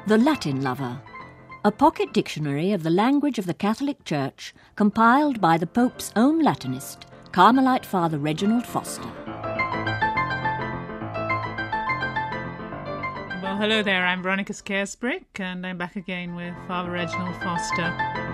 The Latin Lover, a pocket dictionary of the language of the Catholic Church compiled by the Pope's own Latinist, Carmelite Father Reginald Foster. Well, hello there, I'm Veronica Scaresbrick, and I'm back again with Father Reginald Foster.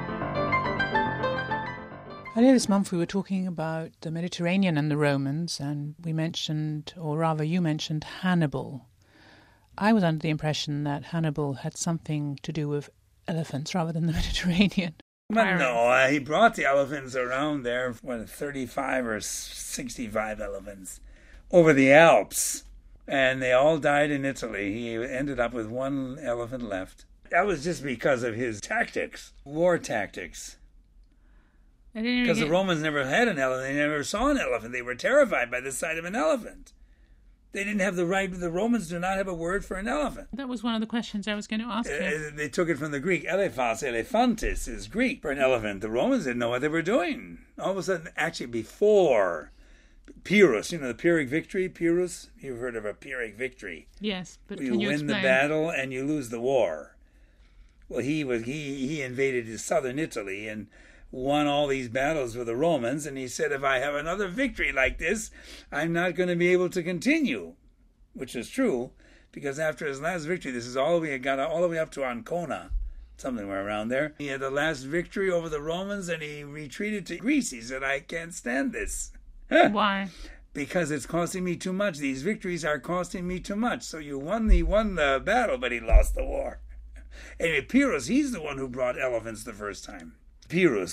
Earlier this month we were talking about the Mediterranean and the Romans, and we mentioned, or rather you mentioned, Hannibal. I was under the impression that Hannibal had something to do with elephants rather than the Mediterranean. But no, he brought the elephants around there, 35 or 65 elephants, over the Alps. And they all died in Italy. He ended up with one elephant left. That was just because of his tactics, war tactics. Because the Romans never had an elephant. They never saw an elephant. They were terrified by the sight of an elephant. They didn't have the right. The Romans do not have a word for an elephant. That was one of the questions I was going to ask you. They took it from the Greek. Elephas, elephantis is Greek for an elephant. The Romans didn't know what they were doing. All of a sudden, actually before Pyrrhus, the Pyrrhic victory, Pyrrhus, you've heard of a Pyrrhic victory. Yes, but you can you win explain? the battle and you lose the war. Well, he invaded southern Italy and won all these battles with the Romans, and he said, if I have another victory like this, I'm not going to be able to continue, which is true, because after his last victory, this is all the way up to Ancona, somewhere around there. He had the last victory over the Romans, and he retreated to Greece. He said, I can't stand this. Why? Because it's costing me too much. These victories are costing me too much. So he won the battle, but he lost the war. Anyway, Pyrrhus, he's the one who brought elephants the first time. Pyrrhus,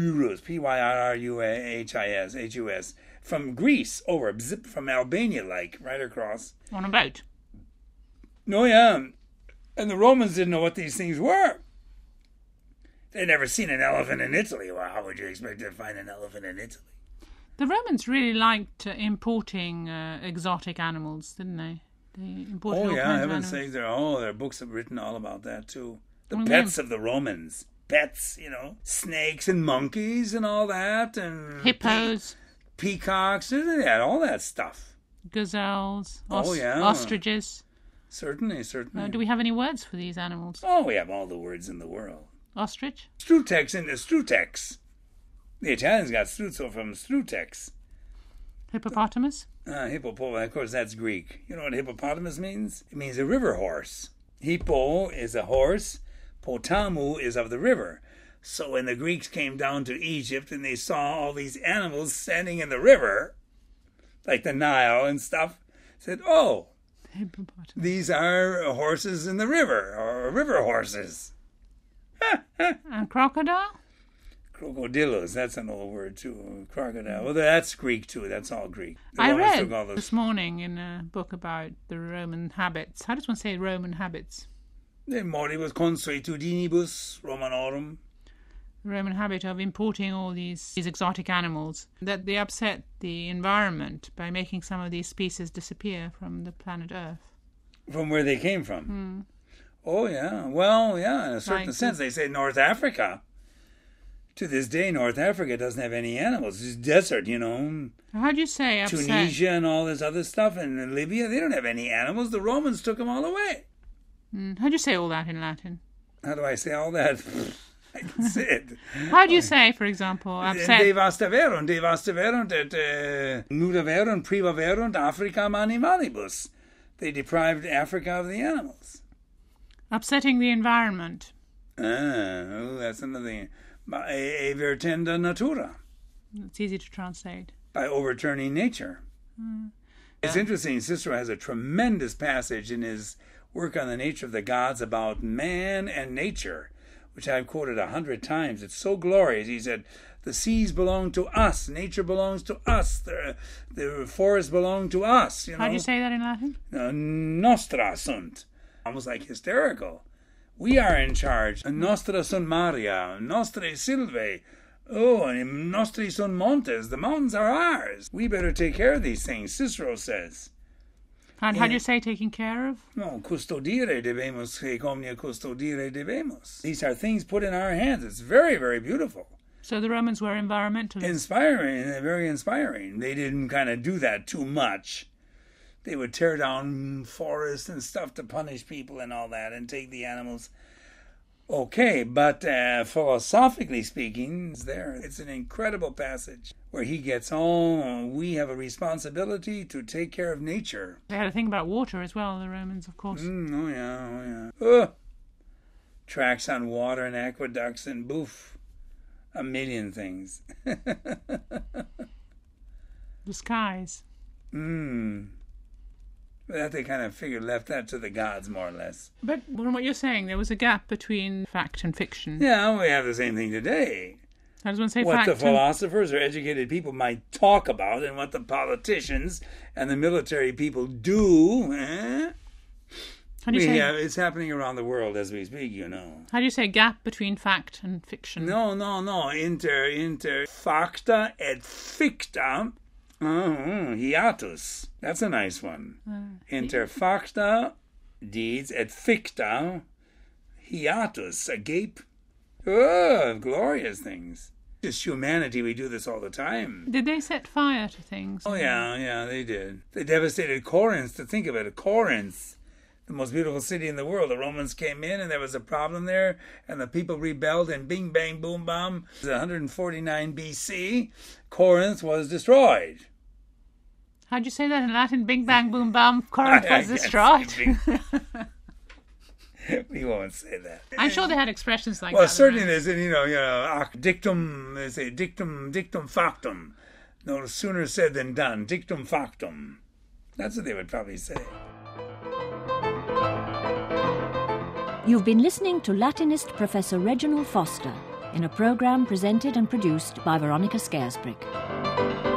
Pyrrhus, from Greece over, from Albania, right across. On a boat. No, yeah. And the Romans didn't know what these things were. They'd never seen an elephant in Italy. Well, how would you expect to find an elephant in Italy? The Romans really liked importing exotic animals, didn't they? They imported all kinds of animals. There are books have written all about that, too. The pets of the Romans. Pets, snakes and monkeys and all that, and hippos, peacocks, all that stuff. Gazelles, ostriches. Certainly. Do we have any words for these animals? Oh, we have all the words in the world. Ostrich? Strutex and the strutex. The Italians got struzzo from strutex. Hippopotamus? Hippopotamus, of course, that's Greek. You know what hippopotamus means? It means a river horse. Hippo is a horse. Potamu is of the river. So when the Greeks came down to Egypt and they saw all these animals standing in the river, like the Nile and stuff, said, oh, these are horses in the river, or river horses. And crocodile? Crocodillos, that's an old word too. Crocodile. Well, that's Greek too. That's all Greek. I read this morning in a book about the Roman habits. How does one say Roman habits? De moribus consuetudinibus Romanorum. The Roman habit of importing all these exotic animals, that they upset the environment by making some of these species disappear from the planet Earth. From where they came from? Oh, yeah. Well, yeah, in a certain sense. They say North Africa. To this day, North Africa doesn't have any animals. It's desert, How do you say upset? Tunisia and all this other stuff, and Libya, they don't have any animals. The Romans took them all away. How do you say all that in Latin? How do I say all that? I can say it. How do you say, for example, upset? Devastaverunt, nudaverunt, privaverunt, Africam animalibus. They deprived Africa of the animals. Upsetting the environment. That's another thing. Evertenda natura. It's easy to translate. By overturning nature. It's interesting. Cicero has a tremendous passage in his work on the nature of the gods about man and nature, which I've quoted 100 times. It's so glorious. He said, the seas belong to us. Nature belongs to us. The forests belong to us. How do you say that in Latin? Nostra sunt. Almost like hysterical. We are in charge. Nostra sunt Maria. Nostre silvae. And nostri sunt montes. The mountains are ours. We better take care of these things, Cicero says. And how do you say taking care of? No, custodire debemos, que omnia custodire debemos. These are things put in our hands. It's very, very beautiful. So the Romans were environmentalists. Inspiring, very inspiring. They didn't kind of do that too much. they would tear down forests and stuff to punish people and all that and take the animals. Okay, but philosophically speaking, it's an incredible passage where he gets, we have a responsibility to take care of nature. They had a thing about water as well, the Romans, of course. Oh yeah. Tracks on water and aqueducts and boof. A million things. The skies. That they kind of left that to the gods, more or less. But from what you're saying, there was a gap between fact and fiction. Yeah, we have the same thing today. How does one say what fact? The philosophers or educated people might talk about and what the politicians and the military people do. How do you say? It's happening around the world as we speak, you know. How do you say gap between fact and fiction? No. Inter facta et ficta. Hiatus. That's a nice one. Inter facta, deeds, et ficta, hiatus, a gape. Oh, glorious things. Just humanity, we do this all the time. Did they set fire to things? Oh, yeah, they did. They devastated Corinth, to think of it. Corinth, the most beautiful city in the world. The Romans came in and there was a problem there, and the people rebelled, and bing, bang, boom, bam. 149 BC, Corinth was destroyed. How'd you say that in Latin? Bing, bang, boom, bam, Corinth was destroyed. We won't say that. I'm sure they had expressions like that. Well, certainly there's, dictum, they say dictum factum. No sooner said than done. Dictum factum. That's what they would probably say. You've been listening to Latinist Professor Reginald Foster in a programme presented and produced by Veronica Scaresbrick.